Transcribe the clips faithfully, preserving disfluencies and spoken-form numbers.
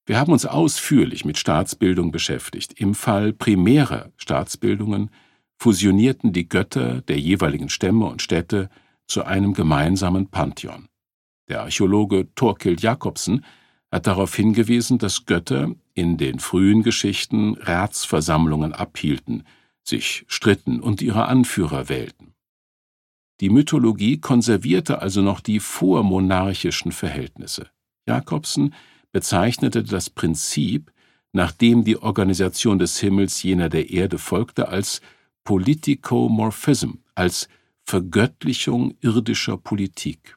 Wir haben uns ausführlich mit Staatsbildung beschäftigt. Im Fall primärer Staatsbildungen fusionierten die Götter der jeweiligen Stämme und Städte zu einem gemeinsamen Pantheon. Der Archäologe Thorkild Jacobsen hat darauf hingewiesen, dass Götter in den frühen Geschichten Ratsversammlungen abhielten, sich stritten und ihre Anführer wählten. Die Mythologie konservierte also noch die vormonarchischen Verhältnisse. Jacobsen bezeichnete das Prinzip, nach dem die Organisation des Himmels jener der Erde folgte, als Politikomorphism, als Vergöttlichung irdischer Politik.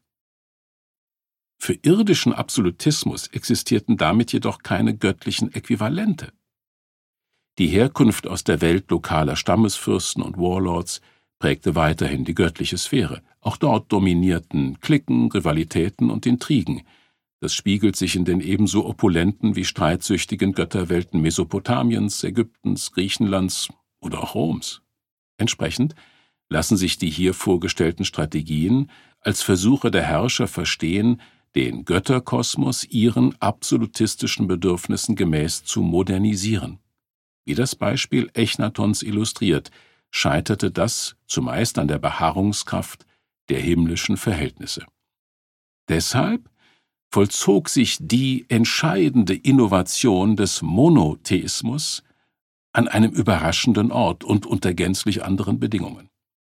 Für irdischen Absolutismus existierten damit jedoch keine göttlichen Äquivalente. Die Herkunft aus der Welt lokaler Stammesfürsten und Warlords prägte weiterhin die göttliche Sphäre. Auch dort dominierten Cliquen, Rivalitäten und Intrigen. Das spiegelt sich in den ebenso opulenten wie streitsüchtigen Götterwelten Mesopotamiens, Ägyptens, Griechenlands oder auch Roms. Entsprechend lassen sich die hier vorgestellten Strategien als Versuche der Herrscher verstehen, den Götterkosmos ihren absolutistischen Bedürfnissen gemäß zu modernisieren. Wie das Beispiel Echnatons illustriert, scheiterte das zumeist an der Beharrungskraft der himmlischen Verhältnisse. Deshalb vollzog sich die entscheidende Innovation des Monotheismus an einem überraschenden Ort und unter gänzlich anderen Bedingungen.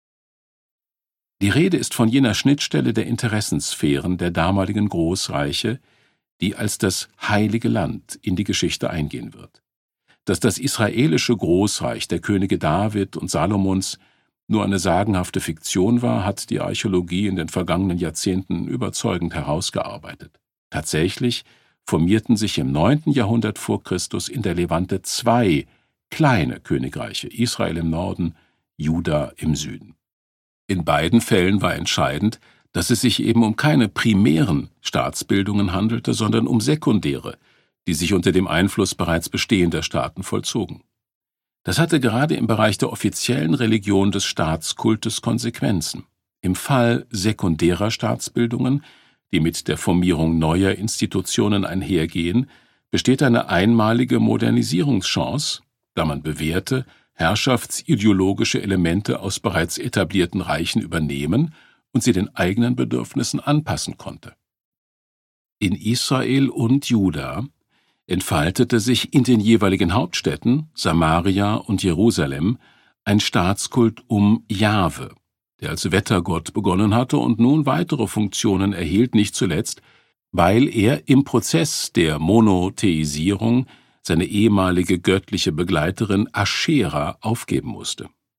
Die Rede ist von jener Schnittstelle der Interessensphären der damaligen Großreiche, die als das Heilige Land in die Geschichte eingehen wird. Dass das israelische Großreich der Könige David und Salomons nur eine sagenhafte Fiktion war, hat die Archäologie in den vergangenen Jahrzehnten überzeugend herausgearbeitet. Tatsächlich formierten sich im neunten Jahrhundert vor Christus in der Levante zwei kleine Königreiche, Israel im Norden, Juda im Süden. In beiden Fällen war entscheidend, dass es sich eben um keine primären Staatsbildungen handelte, sondern um sekundäre, die sich unter dem Einfluss bereits bestehender Staaten vollzogen. Das hatte gerade im Bereich der offiziellen Religion des Staatskultes Konsequenzen. Im Fall sekundärer Staatsbildungen, die mit der Formierung neuer Institutionen einhergehen, besteht eine einmalige Modernisierungschance, da man bewährte, herrschaftsideologische Elemente aus bereits etablierten Reichen übernehmen und sie den eigenen Bedürfnissen anpassen konnte. In Israel und Juda entfaltete sich in den jeweiligen Hauptstädten, Samaria und Jerusalem, ein Staatskult um Jahwe, der als Wettergott begonnen hatte und nun weitere Funktionen erhielt, nicht zuletzt, weil er im Prozess der Monotheisierung seine ehemalige göttliche Begleiterin Aschera aufgeben musste.